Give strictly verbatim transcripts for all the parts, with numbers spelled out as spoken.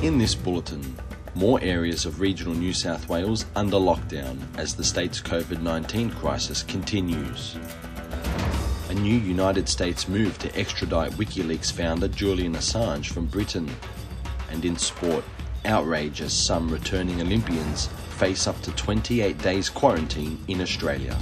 In this bulletin, more areas of regional New South Wales under lockdown as the state's COVID nineteen crisis continues. A new United States move to extradite WikiLeaks founder Julian Assange from Britain. And in sport, outrage as some returning Olympians face up to twenty-eight days quarantine in Australia.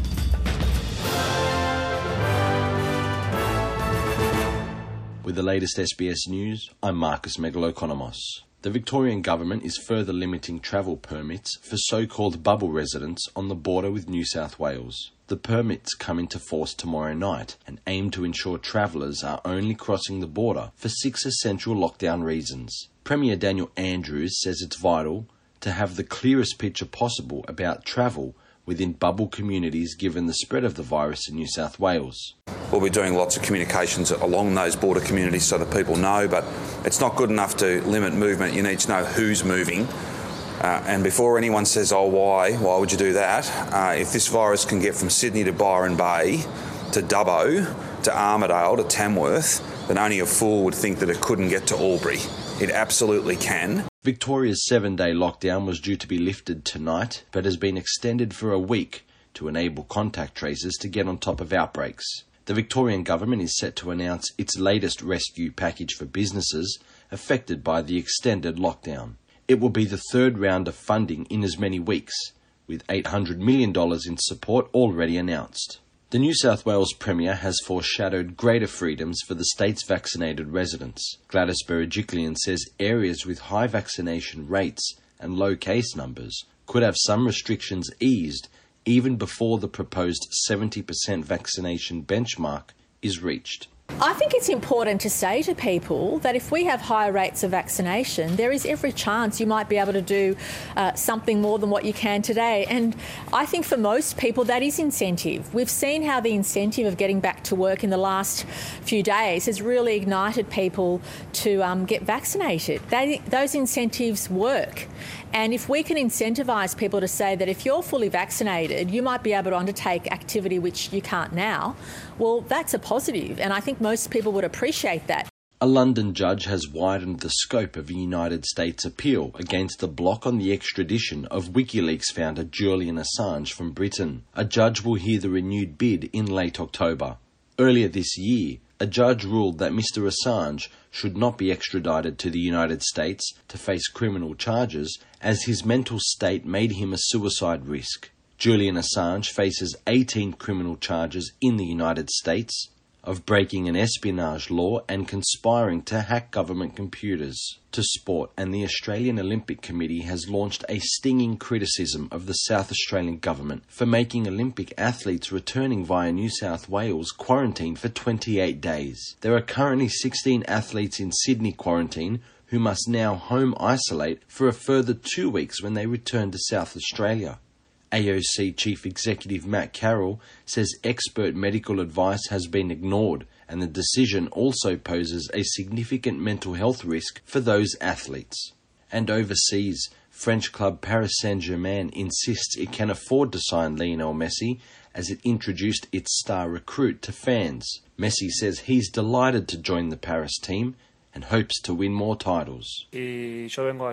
With the latest S B S News, I'm Marcus Megalokonomos. The Victorian Government is further limiting travel permits for so-called bubble residents on the border with New South Wales. The permits come into force tomorrow night and aim to ensure travellers are only crossing the border for six essential lockdown reasons. Premier Daniel Andrews says it's vital to have the clearest picture possible about travel within bubble communities given the spread of the virus in New South Wales. We'll be doing lots of communications along those border communities so that people know, but it's not good enough to limit movement. You need to know who's moving. Uh, and before anyone says, oh, why, why would you do that? Uh, if this virus can get from Sydney to Byron Bay, to Dubbo, to Armidale, to Tamworth, then only a fool would think that it couldn't get to Albury. It absolutely can. Victoria's seven-day lockdown was due to be lifted tonight, but has been extended for a week to enable contact tracers to get on top of outbreaks. The Victorian Government is set to announce its latest rescue package for businesses affected by the extended lockdown. It will be the third round of funding in as many weeks, with eight hundred million dollars in support already announced. The New South Wales Premier has foreshadowed greater freedoms for the state's vaccinated residents. Gladys Berejiklian says areas with high vaccination rates and low case numbers could have some restrictions eased even before the proposed seventy percent vaccination benchmark is reached. I think it's important to say to people that if we have higher rates of vaccination, there is every chance you might be able to do uh, something more than what you can today. And I think for most people that is incentive. We've seen how the incentive of getting back to work in the last few days has really ignited people to um, get vaccinated. They, those incentives work. And if we can incentivise people to say that if you're fully vaccinated, you might be able to undertake activity which you can't now, well, that's a positive. And I think most people would appreciate that. A London judge has widened the scope of a United States appeal against the block on the extradition of WikiLeaks founder Julian Assange from Britain. A judge will hear the renewed bid in late October. Earlier this year, a judge ruled that Mister Assange should not be extradited to the United States to face criminal charges as his mental state made him a suicide risk. Julian Assange faces eighteen criminal charges in the United States of breaking an espionage law and conspiring to hack government computers. To sport, and the Australian Olympic Committee has launched a stinging criticism of the South Australian Government for making Olympic athletes returning via New South Wales quarantine for twenty-eight days. There are currently sixteen athletes in Sydney quarantine who must now home isolate for a further two weeks when they return to South Australia. A O C Chief Executive Matt Carroll says expert medical advice has been ignored and the decision also poses a significant mental health risk for those athletes. And overseas, French club Paris Saint-Germain insists it can afford to sign Lionel Messi as it introduced its star recruit to fans. Messi says he's delighted to join the Paris team and hopes to win more titles. I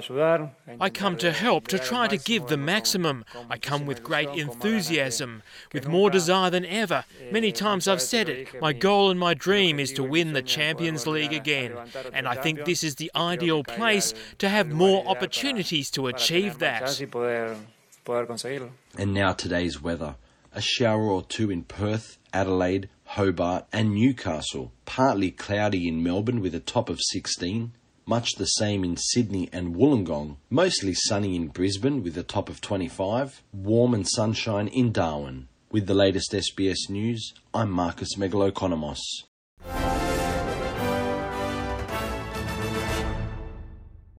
come to help, to try to give the maximum. I come with great enthusiasm, with more desire than ever. Many times I've said it, my goal and my dream is to win the Champions League again. And I think this is the ideal place to have more opportunities to achieve that. And now today's weather. A shower or two in Perth, Adelaide, Hobart and Newcastle. Partly cloudy in Melbourne with a top of sixteen. Much the same in Sydney and Wollongong. Mostly sunny in Brisbane with a top of twenty-five. Warm and sunshine in Darwin. With the latest S B S News, I'm Marcus Megalokonomos.